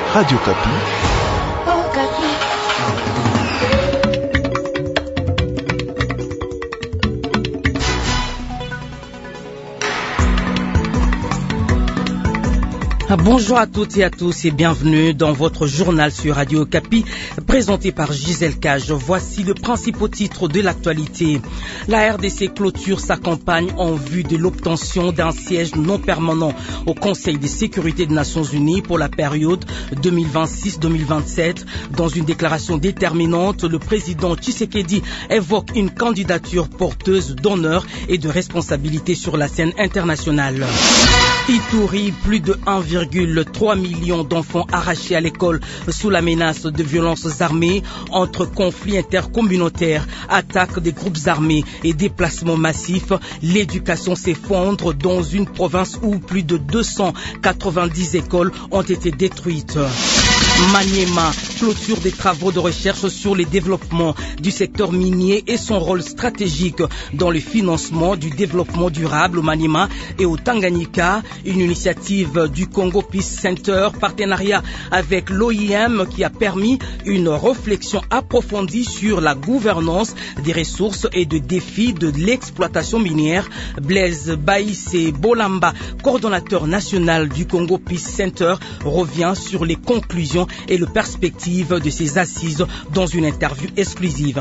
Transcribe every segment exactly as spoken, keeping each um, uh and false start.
Radio Kapi. Oh, Kapi. Bonjour à toutes et à tous et bienvenue dans votre journal sur Radio Kapi, présenté par Gisèle Cage. Voici le principal titre de l'actualité. La R D C clôture sa campagne en vue de l'obtention d'un siège non permanent au Conseil de sécurité des Nations Unies pour la période deux mille vingt-six à deux mille vingt-sept. Dans une déclaration déterminante, le président Tshisekedi évoque une candidature porteuse d'honneur et de responsabilité sur la scène internationale. Ituri, plus de un virgule trois million d'enfants arrachés à l'école sous la menace de violences armées entre conflits intercommunautaires, attaques des groupes armés et déplacements massifs. L'éducation s'effondre dans une province où plus de deux cent quatre-vingt-dix écoles ont été détruites. Maniema, clôture des travaux de recherche sur les développements du secteur minier et son rôle stratégique dans le financement du développement durable au Maniema et au Tanganyika. Une initiative du Congo Peace Center, partenariat avec l'O I M qui a permis une réflexion approfondie sur la gouvernance des ressources et des défis de l'exploitation minière. Blaise Baïsé Bolamba, coordonnateur national du Congo Peace Center, revient sur les conclusions et les perspectives de ces assises dans une interview exclusive.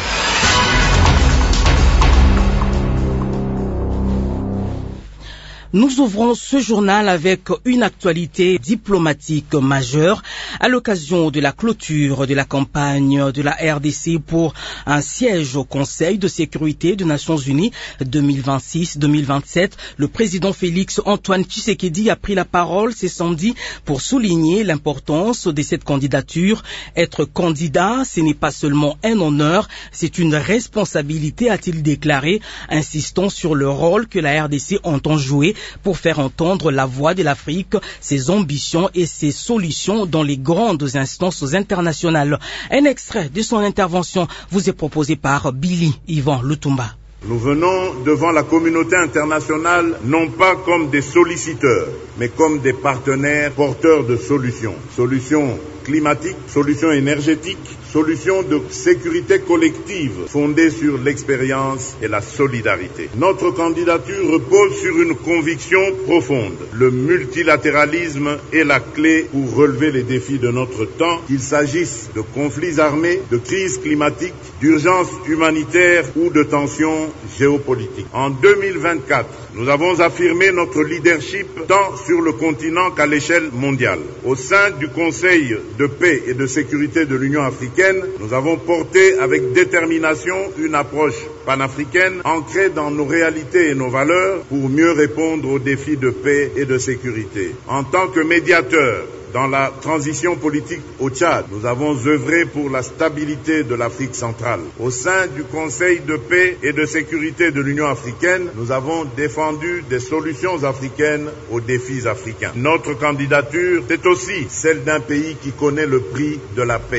Nous ouvrons ce journal avec une actualité diplomatique majeure à l'occasion de la clôture de la campagne de la R D C pour un siège au Conseil de sécurité des Nations Unies deux mille vingt-six à deux mille vingt-sept. Le président Félix Antoine Tshisekedi a pris la parole ce samedi pour souligner l'importance de cette candidature. Être candidat, ce n'est pas seulement un honneur, c'est une responsabilité, a-t-il déclaré, insistant sur le rôle que la R D C entend jouer pour faire entendre la voix de l'Afrique, ses ambitions et ses solutions dans les grandes instances internationales. Un extrait de son intervention vous est proposé par Billy Yvan Lutumba. Nous venons devant la communauté internationale non pas comme des solliciteurs, mais comme des partenaires porteurs de solutions. Solutions climatiques, solutions énergétiques, solutions de sécurité collective fondées sur l'expérience et la solidarité. Notre candidature repose sur une conviction profonde. Le multilatéralisme est la clé pour relever les défis de notre temps, qu'il s'agisse de conflits armés, de crises climatiques, d'urgences humanitaires ou de tensions géopolitiques. En deux mille vingt-quatre, nous avons affirmé notre leadership tant sur le continent qu'à l'échelle mondiale. Au sein du Conseil de paix et de sécurité de l'Union africaine, nous avons porté avec détermination une approche panafricaine ancrée dans nos réalités et nos valeurs pour mieux répondre aux défis de paix et de sécurité. En tant que médiateur dans la transition politique au Tchad, nous avons œuvré pour la stabilité de l'Afrique centrale. Au sein du Conseil de paix et de sécurité de l'Union africaine, nous avons défendu des solutions africaines aux défis africains. Notre candidature, c'est aussi celle d'un pays qui connaît le prix de la paix.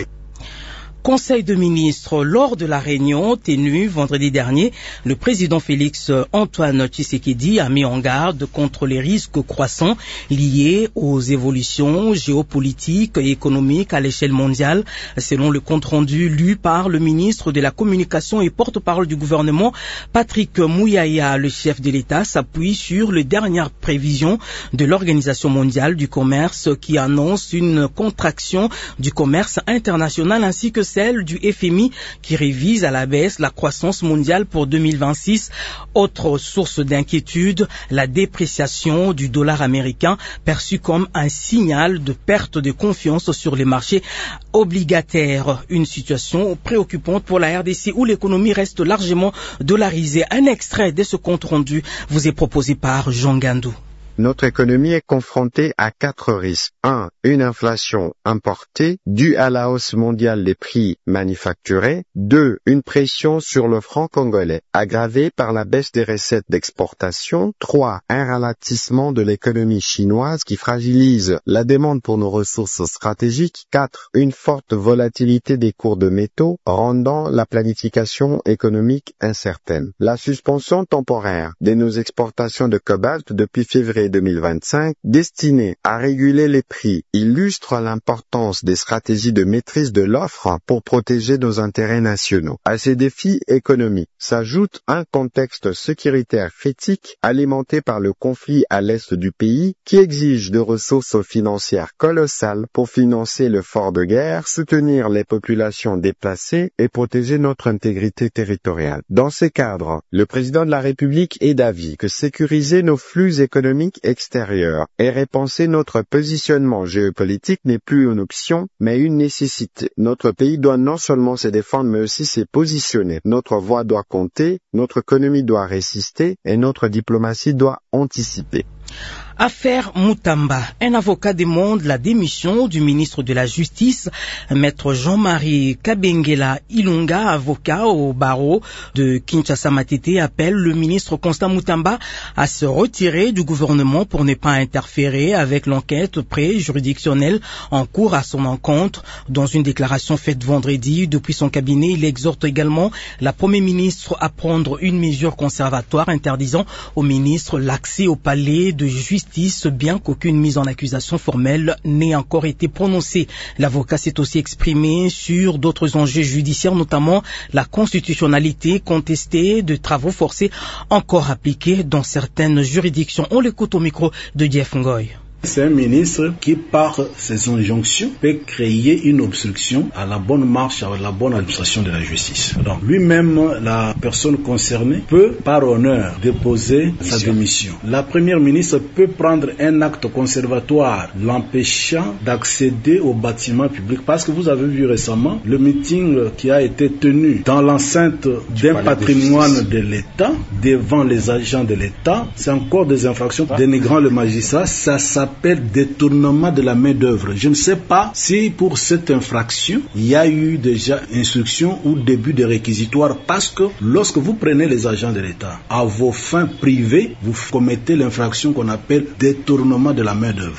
Conseil de ministres, lors de la réunion tenue vendredi dernier, le président Félix Antoine Tshisekedi a mis en garde contre les risques croissants liés aux évolutions géopolitiques et économiques à l'échelle mondiale. Selon le compte rendu lu par le ministre de la Communication et porte-parole du gouvernement, Patrick Mouyaya, le chef de l'État, s'appuie sur les dernières prévisions de l'Organisation mondiale du commerce qui annonce une contraction du commerce international ainsi que celle du F M I qui révise à la baisse la croissance mondiale pour deux mille vingt-six. Autre source d'inquiétude, la dépréciation du dollar américain perçue comme un signal de perte de confiance sur les marchés obligataires. Une situation préoccupante pour la R D C où l'économie reste largement dollarisée. Un extrait de ce compte rendu vous est proposé par Jean Gandou. Notre économie est confrontée à quatre risques. un. Une inflation importée due à la hausse mondiale des prix manufacturés. deux. Une pression sur le franc congolais aggravée par la baisse des recettes d'exportation. trois. Un ralentissement de l'économie chinoise qui fragilise la demande pour nos ressources stratégiques. quatre. Une forte volatilité des cours de métaux rendant la planification économique incertaine. La suspension temporaire de nos exportations de cobalt depuis février février deux mille vingt-cinq, destiné à réguler les prix, illustre l'importance des stratégies de maîtrise de l'offre pour protéger nos intérêts nationaux. À ces défis économiques s'ajoute un contexte sécuritaire critique alimenté par le conflit à l'est du pays qui exige de ressources financières colossales pour financer l'effort de guerre, soutenir les populations déplacées et protéger notre intégrité territoriale. Dans ces cadres, le président de la République est d'avis que sécuriser nos flux économiques extérieurs et repenser notre positionnement géopolitique n'est plus une option, mais une nécessité. Notre pays doit non seulement se défendre, mais aussi se positionner. Notre voix doit compter, notre économie doit résister et notre diplomatie doit anticiper. Affaire Mutamba. Un avocat demande la démission du ministre de la Justice, maître Jean-Marie Kabengela Ilunga, avocat au barreau de Kinshasa Matete, appelle le ministre Constant Mutamba à se retirer du gouvernement pour ne pas interférer avec l'enquête pré-juridictionnelle en cours à son encontre. Dans une déclaration faite vendredi depuis son cabinet, il exhorte également la première ministre à prendre une mesure conservatoire interdisant au ministre l'accès au palais de justice, bien qu'aucune mise en accusation formelle n'ait encore été prononcée. L'avocat s'est aussi exprimé sur d'autres enjeux judiciaires, notamment la constitutionnalité contestée de travaux forcés encore appliqués dans certaines juridictions. On l'écoute au micro de Jeff Ngoy. C'est un ministre qui, par ses injonctions, peut créer une obstruction à la bonne marche, à la bonne administration de la justice. Donc, lui-même, la personne concernée, peut, par honneur, déposer sa démission. La première ministre peut prendre un acte conservatoire l'empêchant d'accéder au bâtiment public. Parce que vous avez vu récemment le meeting qui a été tenu dans l'enceinte d'un patrimoine de l'État, devant les agents de l'État. C'est encore des infractions dénigrant le magistrat. Ça s'appelle détournement de la main-d'œuvre. Je ne sais pas si pour cette infraction, il y a eu déjà instruction ou début de réquisitoire, parce que lorsque vous prenez les agents de l'État à vos fins privées, vous commettez l'infraction qu'on appelle détournement de la main-d'œuvre.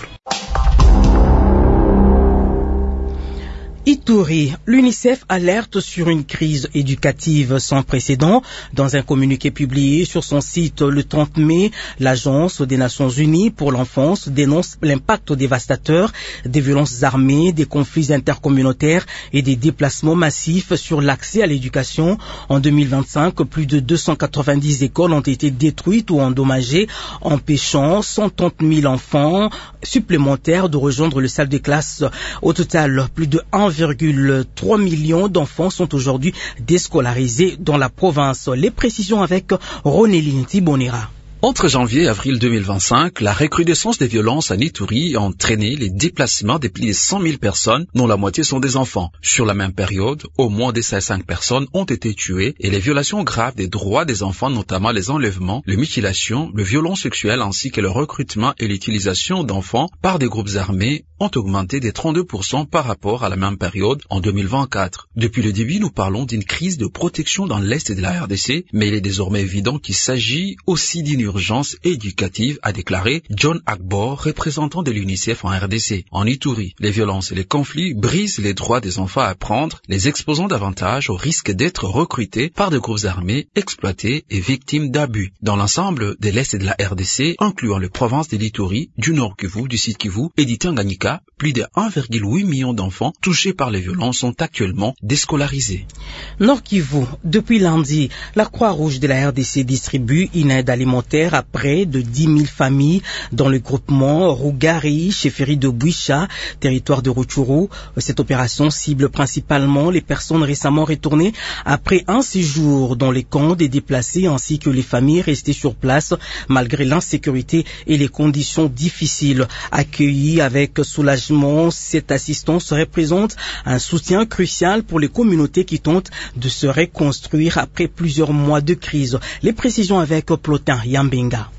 Ituri, l'UNICEF alerte sur une crise éducative sans précédent. Dans un communiqué publié sur son site le trente mai, l'Agence des Nations Unies pour l'enfance dénonce l'impact dévastateur des violences armées, des conflits intercommunautaires et des déplacements massifs sur l'accès à l'éducation. En deux mille vingt-cinq, plus de deux cent quatre-vingt-dix écoles ont été détruites ou endommagées, empêchant cent trente mille enfants supplémentaires de rejoindre le salle de classe. Au total, plus de un virgule trois millions d'enfants sont aujourd'hui déscolarisés dans la province. Les précisions avec Ronelin Tibonera. Entre janvier et avril deux mille vingt-cinq, la recrudescence des violences à Ituri a entraîné les déplacements de plus de cent mille personnes, dont la moitié sont des enfants. Sur la même période, au moins deux cent cinq personnes ont été tuées et les violations graves des droits des enfants, notamment les enlèvements, les mutilations, le violon sexuel ainsi que le recrutement et l'utilisation d'enfants par des groupes armés ont augmenté de trente-deux pour cent par rapport à la même période en deux mille vingt-quatre. Depuis le début, nous parlons d'une crise de protection dans l'Est de la R D C, mais il est désormais évident qu'il s'agit aussi d'une urgence éducative, a déclaré John Agbor, représentant de l'UNICEF en R D C. En Ituri, les violences et les conflits brisent les droits des enfants à apprendre, les exposant davantage au risque d'être recrutés par des groupes armés, exploités et victimes d'abus. Dans l'ensemble de l'Est de la R D C, incluant les provinces de l'Ituri, du Nord Kivu, du Sud Kivu et du Tanganyika, plus de un virgule huit million d'enfants touchés par les violences sont actuellement déscolarisés. Nord Kivu, depuis lundi, la Croix-Rouge de la R D C distribue une aide alimentaire à près de dix mille familles dans le groupement Rougari, chefferie de Bouicha, territoire de Rutshuru. Cette opération cible principalement les personnes récemment retournées après un séjour dans les camps des déplacés ainsi que les familles restées sur place malgré l'insécurité et les conditions difficiles. Accueillies avec soulagement, cette assistance représente un soutien crucial pour les communautés qui tentent de se reconstruire après plusieurs mois de crise. Les précisions avec Plotin Yambenga.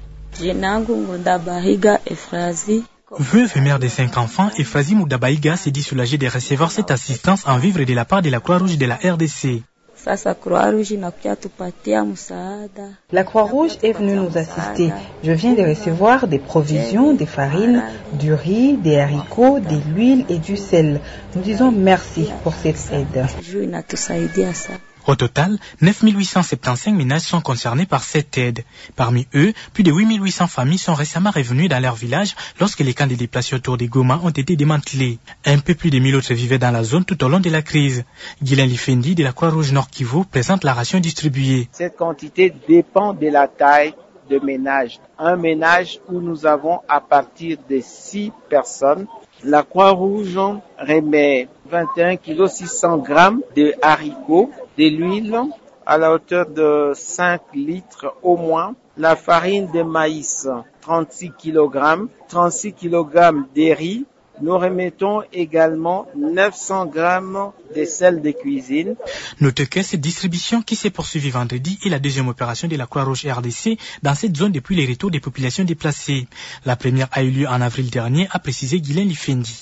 Veuve et mère de cinq enfants, Efrazi Moudabaïga s'est dit soulagée de recevoir cette assistance en vivre de la part de la Croix-Rouge de la R D C. La Croix-Rouge est venue nous assister. Je viens de recevoir des provisions, des farines, du riz, des haricots, de l'huile et du sel. Nous disons merci pour cette aide. Au total, neuf mille huit cent soixante-quinze ménages sont concernés par cette aide. Parmi eux, plus de huit mille huit cents familles sont récemment revenues dans leur village lorsque les camps de déplacés autour des Goma ont été démantelés. Un peu plus de mille autres vivaient dans la zone tout au long de la crise. Guylain Lifendi de la Croix-Rouge Nord Kivu présente la ration distribuée. Cette quantité dépend de la taille de ménage. Un ménage où nous avons à partir de six personnes. La Croix-Rouge remet vingt et un kilos six cents grammes de haricots, de l'huile à la hauteur de cinq litres au moins, la farine de maïs trente-six kilogrammes, trente-six kilogrammes de riz. Nous remettons également neuf cents grammes de sel de cuisine. Notez que cette distribution qui s'est poursuivie vendredi est la deuxième opération de la Croix-Rouge R D C dans cette zone depuis les retours des populations déplacées. La première a eu lieu en avril dernier, a précisé Guylain Lifendi.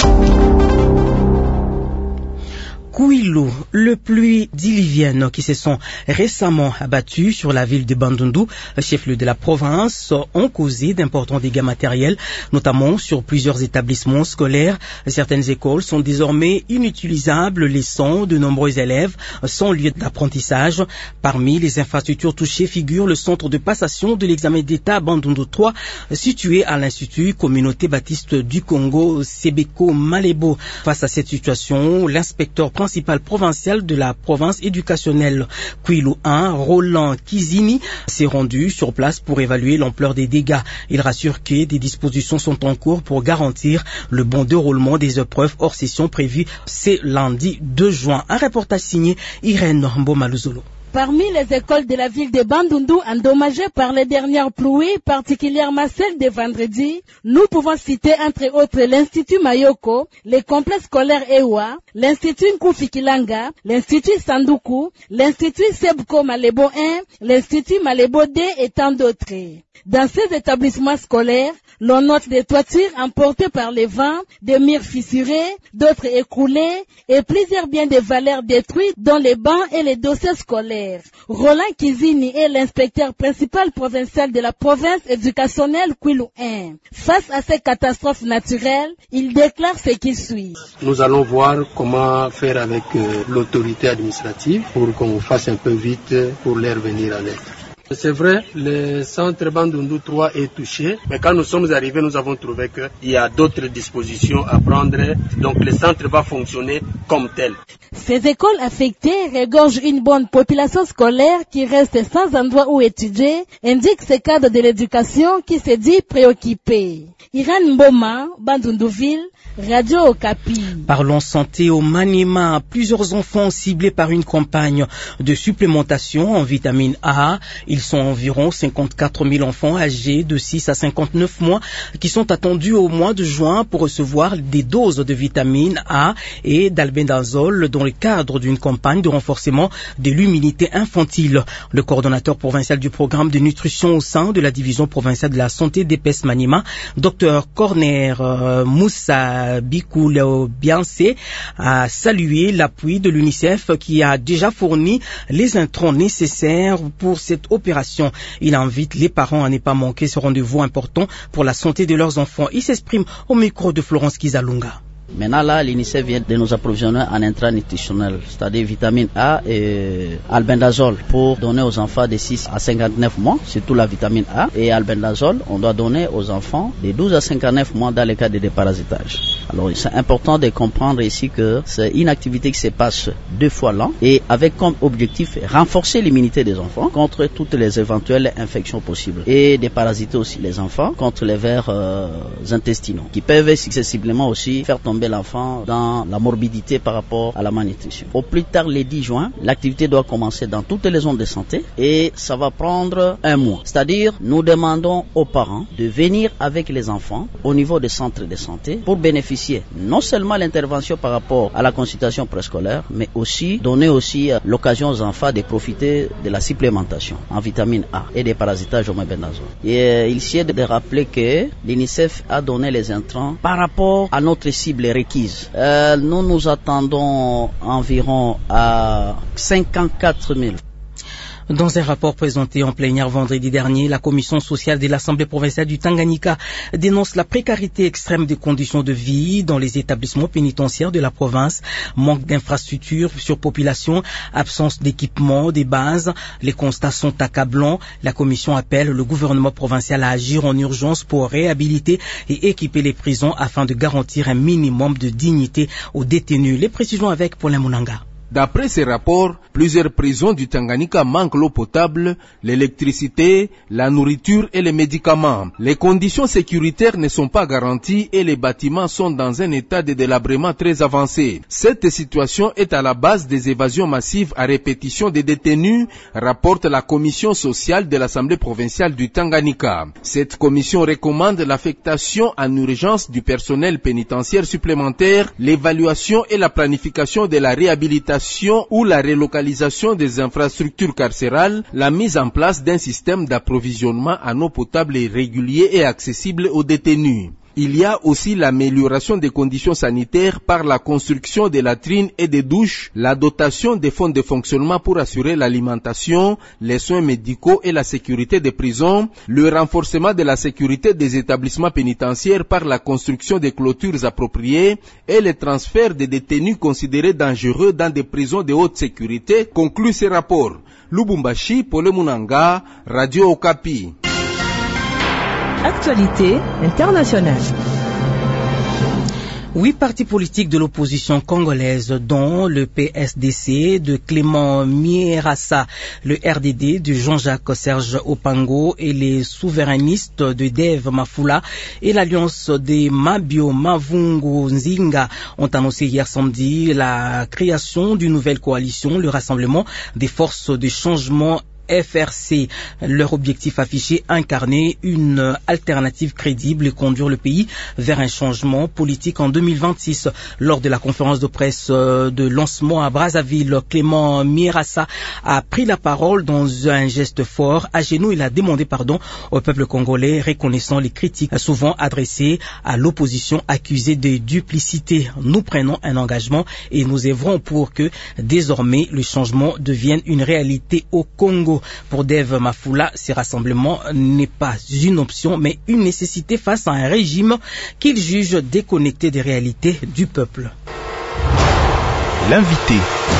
Kouilou, le pluie diluvienne qui se sont récemment abattues sur la ville de Bandundu, chef-lieu de la province, ont causé d'importants dégâts matériels, notamment sur plusieurs établissements scolaires. Certaines écoles sont désormais inutilisables, laissant de nombreux élèves sans lieu d'apprentissage. Parmi les infrastructures touchées figure le centre de passation de l'examen d'État Bandundu trois, situé à l'Institut Communauté Baptiste du Congo, Sebeko Malebo. Face à cette situation, l'inspecteur principal provincial de la province éducationnelle Kouilou un, Roland Kizini, s'est rendu sur place pour évaluer l'ampleur des dégâts. Il rassure que des dispositions sont en cours pour garantir le bon déroulement des épreuves hors session prévues ce lundi deux juin. Un reportage signé Irène Mbomaluzolo. Parmi les écoles de la ville de Bandundu endommagées par les dernières pluies, particulièrement celle de vendredi, nous pouvons citer entre autres l'Institut Mayoko, le complexe scolaire Ewa, l'Institut Nkufikilanga, l'Institut Sanduku, l'Institut Sebko Malebo un, l'Institut Malebo deux et tant d'autres. Dans ces établissements scolaires, l'on note des toitures emportées par les vents, des murs fissurés, d'autres écroulés et plusieurs biens de valeur détruits dont les bancs et les dossiers scolaires. Roland Kizini est l'inspecteur principal provincial de la province éducationnelle Kouilou un. Face à ces catastrophes naturelles, il déclare ce qui suit. Nous allons voir comment faire avec euh, l'autorité administrative pour qu'on fasse un peu vite pour leur venir en aide. C'est vrai, le centre Bandundu trois est touché, mais quand nous sommes arrivés, nous avons trouvé qu'il y a d'autres dispositions à prendre, donc le centre va fonctionner comme tel. Ces écoles affectées regorgent une bonne population scolaire qui reste sans endroit où étudier, indique ce cadre de l'éducation qui se dit préoccupé. Irène Mboma, Bandunduville, Radio Okapi. Parlons santé au Maniema. Plusieurs enfants ciblés par une campagne de supplémentation en vitamine A. Ils sont environ cinquante-quatre mille enfants âgés de six à cinquante-neuf mois qui sont attendus au mois de juin pour recevoir des doses de vitamine A et d'albendazole dans le cadre d'une campagne de renforcement de l'immunité infantile. Le coordonnateur provincial du programme de nutrition au sein de la division provinciale de la santé d'E P E S Maniema, Dr Corner euh, Moussa Bikouleo Biancé, a salué l'appui de l'UNICEF qui a déjà fourni les intrants nécessaires pour cette opération. Il invite les parents à ne pas manquer ce rendez-vous important pour la santé de leurs enfants. Il s'exprime au micro de Florence Kizalunga. Maintenant là, l'UNICEF vient de nous approvisionner en intrants nutritionnels, c'est-à-dire vitamine A et albendazole pour donner aux enfants de six à cinquante-neuf mois, surtout la vitamine A. Et albendazole, on doit donner aux enfants de douze à cinquante-neuf mois dans le cas de déparasitage. Alors c'est important de comprendre ici que c'est une activité qui se passe deux fois l'an et avec comme objectif renforcer l'immunité des enfants contre toutes les éventuelles infections possibles et déparasiter aussi les enfants contre les vers euh, intestinaux qui peuvent successivement aussi faire tomber l'enfant dans la morbidité par rapport à la malnutrition. Au plus tard le dix juin, l'activité doit commencer dans toutes les zones de santé et ça va prendre un mois. C'est-à-dire, nous demandons aux parents de venir avec les enfants au niveau des centres de santé pour bénéficier non seulement l'intervention par rapport à la consultation préscolaire, mais aussi donner aussi l'occasion aux enfants de profiter de la supplémentation en vitamine A et des parasitages au mébendazole. Et euh, il s'y est de rappeler que l'UNICEF a donné les intrants par rapport à notre cible requises. Euh, nous nous attendons environ à cinquante-quatre mille. Dans un rapport présenté en plénière vendredi dernier, la commission sociale de l'Assemblée provinciale du Tanganyika dénonce la précarité extrême des conditions de vie dans les établissements pénitentiaires de la province, manque d'infrastructures, surpopulation, absence d'équipement des bases. Les constats sont accablants. La commission appelle le gouvernement provincial à agir en urgence pour réhabiliter et équiper les prisons afin de garantir un minimum de dignité aux détenus. Les précisions avec Paulin Munanga. D'après ces rapports, plusieurs prisons du Tanganyika manquent l'eau potable, l'électricité, la nourriture et les médicaments. Les conditions sécuritaires ne sont pas garanties et les bâtiments sont dans un état de délabrement très avancé. Cette situation est à la base des évasions massives à répétition des détenus, rapporte la commission sociale de l'Assemblée provinciale du Tanganyika. Cette commission recommande l'affectation en urgence du personnel pénitentiaire supplémentaire, l'évaluation et la planification de la réhabilitation ou la relocalisation des infrastructures carcérales, la mise en place d'un système d'approvisionnement en eau potable et régulier et accessible aux détenus. Il y a aussi l'amélioration des conditions sanitaires par la construction de latrines et de douches, la dotation des fonds de fonctionnement pour assurer l'alimentation, les soins médicaux et la sécurité des prisons, le renforcement de la sécurité des établissements pénitentiaires par la construction de clôtures appropriées et le transfert des détenus considérés dangereux dans des prisons de haute sécurité, conclut ce rapport. Lubumbashi, Paulin Munanga, Radio Okapi. Actualité internationale. Huit partis politiques de l'opposition congolaise, dont le P S D C de Clément Mierassa, le R D D de Jean-Jacques Serge Opango et les souverainistes de Dave Mafula et l'alliance des Mabio Mavungu Nzinga, ont annoncé hier samedi la création d'une nouvelle coalition, le Rassemblement des forces de changement F R C. Leur objectif affiché, incarner une alternative crédible et conduire le pays vers un changement politique en deux mille vingt-six. Lors de la conférence de presse de lancement à Brazzaville, Clément Mierassa a pris la parole dans un geste fort. À genoux, il a demandé pardon au peuple congolais, reconnaissant les critiques souvent adressées à l'opposition accusée de duplicité. Nous prenons un engagement et nous œuvrons pour que désormais le changement devienne une réalité au Congo. Pour Dave Mafula, ce rassemblement n'est pas une option, mais une nécessité face à un régime qu'il juge déconnecté des réalités du peuple. L'invité.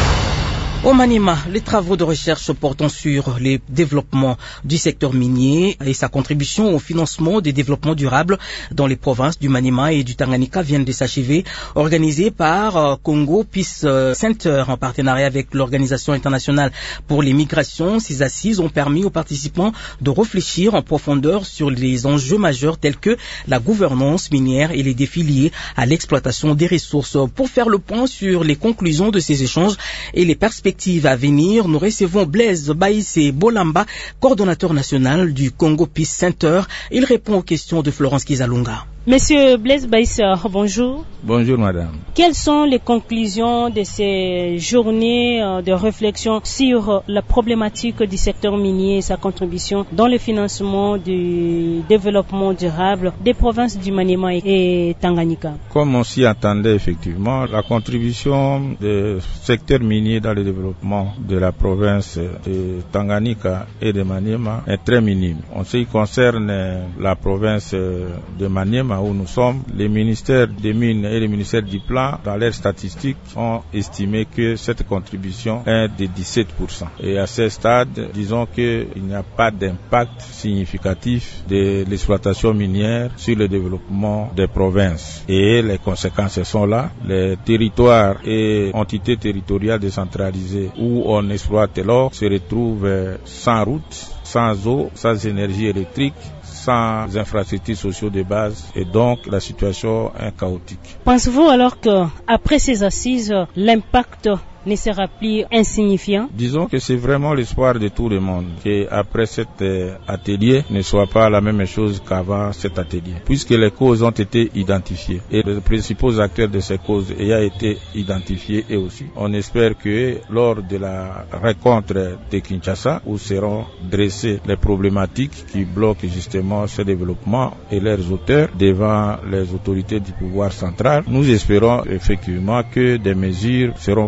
Au Maniema, les travaux de recherche portant sur les développements du secteur minier et sa contribution au financement des développements durables dans les provinces du Maniema et du Tanganyika viennent de s'achever, organisés par Congo Peace Center en partenariat avec l'Organisation internationale pour les migrations. Ces assises ont permis aux participants de réfléchir en profondeur sur les enjeux majeurs tels que la gouvernance minière et les défis liés à l'exploitation des ressources. Pour faire le point sur les conclusions de ces échanges et les perspectives à venir, nous recevons Blaise Baïssé Bolamba, coordonnateur national du Congo Peace Center. Il répond aux questions de Florence Kizalunga. Monsieur Blaise Baïssé, bonjour. Bonjour madame. Quelles sont les conclusions de ces journées de réflexion sur la problématique du secteur minier et sa contribution dans le financement du développement durable des provinces du Maniema et Tanganyika? Comme on s'y attendait effectivement, la contribution du secteur minier dans le développement de la province de Tanganyika et de Maniema est très minime. En ce qui concerne la province de Maniema où nous sommes, les ministères des mines et les ministères du plan, dans leurs statistiques, ont estimé que cette contribution est de dix-sept pour cent. Et à ce stade, disons qu'il n'y a pas d'impact significatif de l'exploitation minière sur le développement des provinces. Et les conséquences sont là. Les territoires et entités territoriales décentralisées où on exploite l'or se retrouvent sans route, sans eau, sans énergie électrique, sans infrastructures sociaux de base, et donc la situation est chaotique. Pensez-vous alors que après ces assises, l'impact ne sera plus insignifiant? Disons que c'est vraiment l'espoir de tout le monde qu'après cet euh, atelier ne soit pas la même chose qu'avant cet atelier, puisque les causes ont été identifiées et les principaux acteurs de ces causes ayant été identifiés et aussi. On espère que lors de la rencontre de Kinshasa, où seront dressées les problématiques qui bloquent justement ce développement et leurs auteurs devant les autorités du pouvoir central, nous espérons effectivement que des mesures seront prises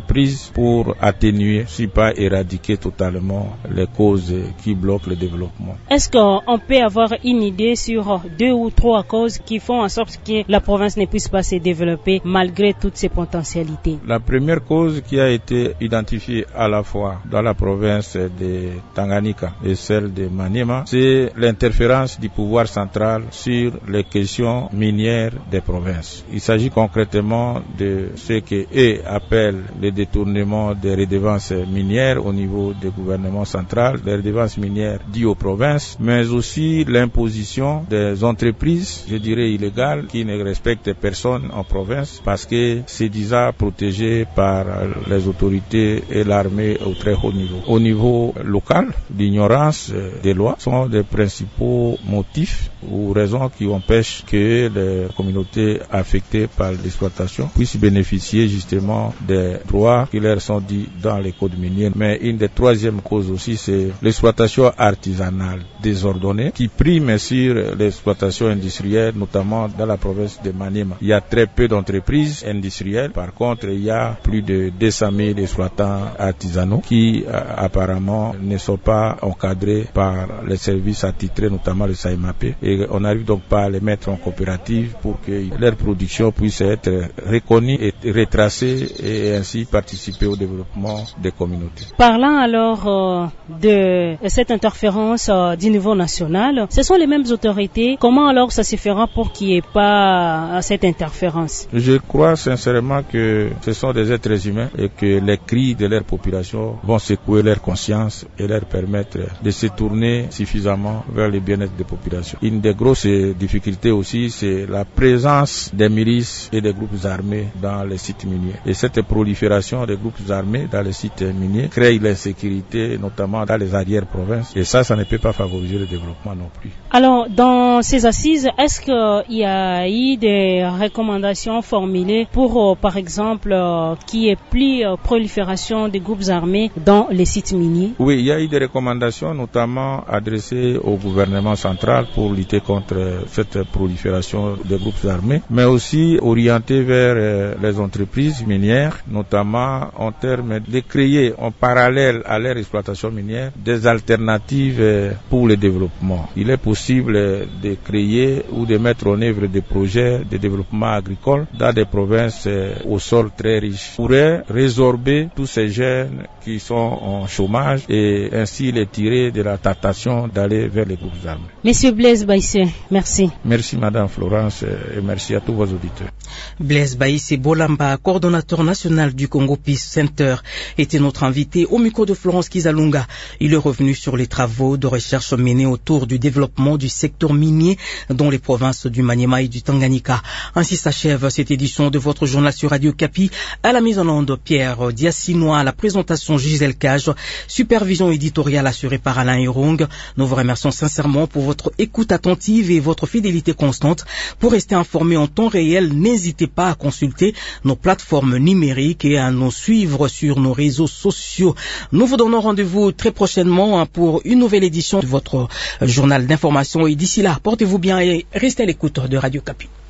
prises pour atténuer, si pas éradiquer totalement les causes qui bloquent le développement. Est-ce qu'on peut avoir une idée sur deux ou trois causes qui font en sorte que la province ne puisse pas se développer malgré toutes ses potentialités? La première cause qui a été identifiée à la fois dans la province de Tanganyika et celle de Maniema, c'est l'interférence du pouvoir central sur les questions minières des provinces. Il s'agit concrètement de ce que eux appellent le détournement des redevances minières au niveau du gouvernement central, des redevances minières dues aux provinces, mais aussi l'imposition des entreprises, je dirais illégales, qui ne respectent personne en province parce que c'est déjà protégé par les autorités et l'armée au très haut niveau. Au niveau local, l'ignorance des lois sont des principaux motifs ou raisons qui empêchent que les communautés affectées par l'exploitation puissent bénéficier justement des droits qui leur sont dits dans les codes miniers. Mais une des troisièmes causes aussi, c'est l'exploitation artisanale désordonnée qui prime sur l'exploitation industrielle, notamment dans la province de Maniema. Il y a très peu d'entreprises industrielles. Par contre, il y a plus de deux cent mille exploitants artisanaux qui euh, apparemment ne sont pas encadrés par les services attitrés, notamment le S A I M A P. Et on n'arrive donc pas à les mettre en coopérative pour que leur production puisse être reconnue et retracée et ainsi participer au développement des communautés. Parlant alors euh, de cette interférence euh, du niveau national, ce sont les mêmes autorités. Comment alors ça se fera pour qu'il n'y ait pas euh, cette interférence? Je crois sincèrement que ce sont des êtres humains et que les cris de leur population vont secouer leur conscience et leur permettre de se tourner suffisamment vers le bien-être des populations. Une des grosses difficultés aussi, c'est la présence des milices et des groupes armés dans les sites miniers. Et cette prolifération des groupes armés dans les sites miniers crée l'insécurité, notamment dans les arrière-provinces. Et ça, ça ne peut pas favoriser le développement non plus. Alors, dans ces assises, est-ce qu'il y a eu des recommandations formulées pour, euh, par exemple, euh, qu'il n'y ait plus euh, prolifération des groupes armés dans les sites miniers? Oui, il y a eu des recommandations, notamment adressées au gouvernement central pour lutter contre cette prolifération des groupes armés, mais aussi orientées vers euh, les entreprises minières, notamment en termes de créer en parallèle à leur exploitation minière des alternatives euh, pour le développement. Il est possible euh, de créer ou de mettre en œuvre des projets de développement agricole dans des provinces euh, au sol très riches, pourrait résorber tous ces jeunes qui sont en chômage et ainsi les tirer de la tentation d'aller vers les groupes armés. Monsieur Blaise Baïssé, merci. Merci Madame Florence et merci à tous vos auditeurs. Blaise Baïssé Bolamba, coordonnateur national du Congo Peace Center, était notre invité au micro de Florence Kizalunga. Il est revenu sur les travaux de recherche menés autour du développement du secteur minier dans les provinces du Maniema et du Tanganyika. Ainsi s'achève cette édition de votre journal sur Radio Kapi. À la mise en onde, Pierre Diassinois, à la présentation Gisèle Cage, supervision éditoriale assurée par Alain Hirong. Nous vous remercions sincèrement pour votre écoute attentive et votre fidélité constante. Pour rester informé en temps réel, n'hésitez pas à consulter nos plateformes numériques et à nous suivre sur nos réseaux sociaux. Nous vous donnons rendez-vous très prochainement pour une nouvelle édition de votre journal d'information et d'ici là, portez-vous bien et restez à l'écoute de Radio Kapi.